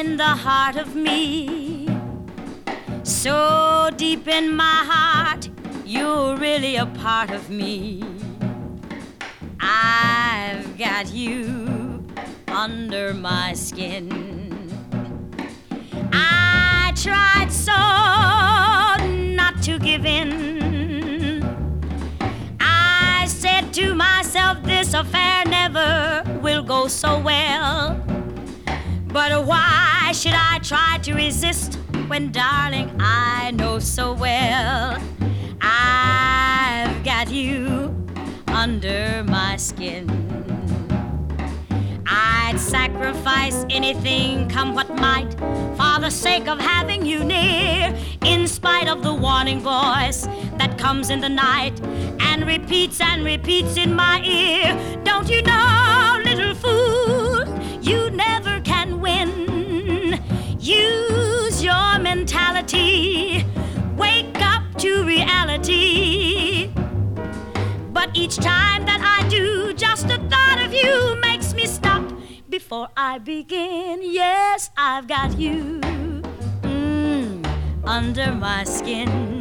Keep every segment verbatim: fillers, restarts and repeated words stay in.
in the heart of me. So deep in my heart, you're really a part of me. I've got you under my skin. I tried so not to give in. I said to myself, this affair never will go so well. But why should I try to resist when, darling, I know so well I've got you under my skin. I'd sacrifice anything, come what might, for the sake of having you near, in spite of the warning voice that comes in the night and repeats and repeats in my ear. Don't you know, little fool, you never can win. Use your mentality, wake up to reality. But each time that I do, just the thought of you makes me stop before I begin. Yes, I've got you mm, under my skin.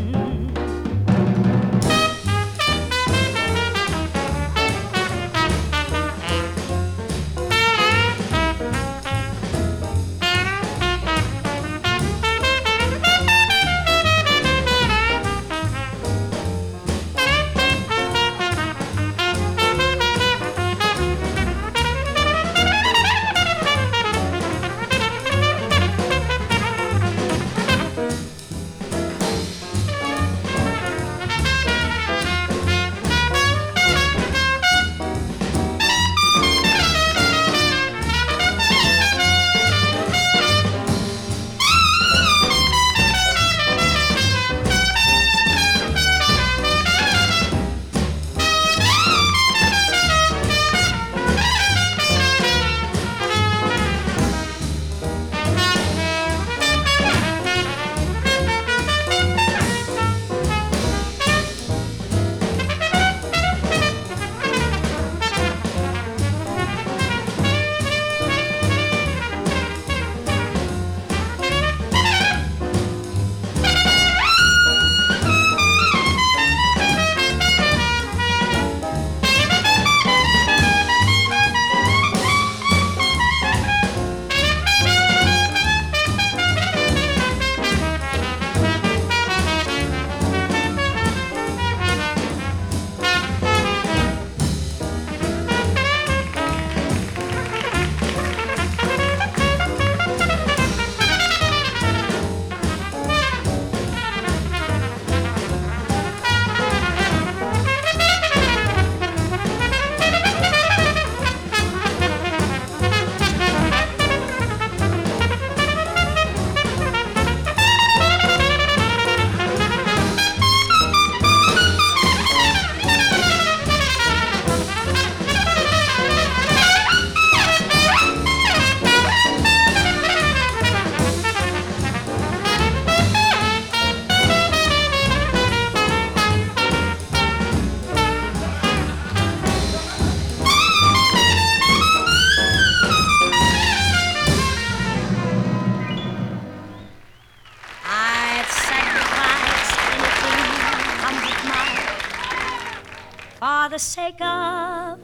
For the sake of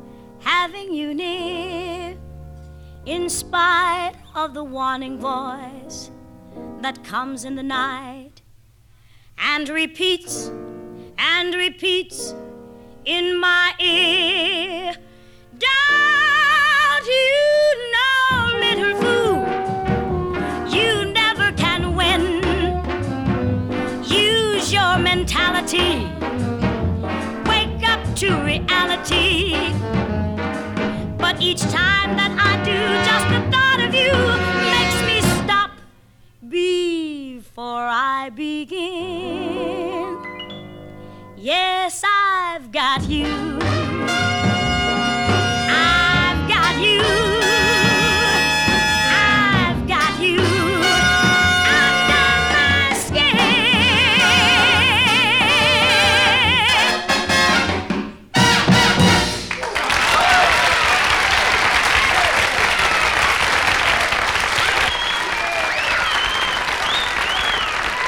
having you near, in spite of the warning voice that comes in the night and repeats and repeats in my ear. Don't you know, little fool, you never can win. Use your mentality, wake up to reality. But each time that I do, just the thought of you makes me stop before I begin. Yes, I've got you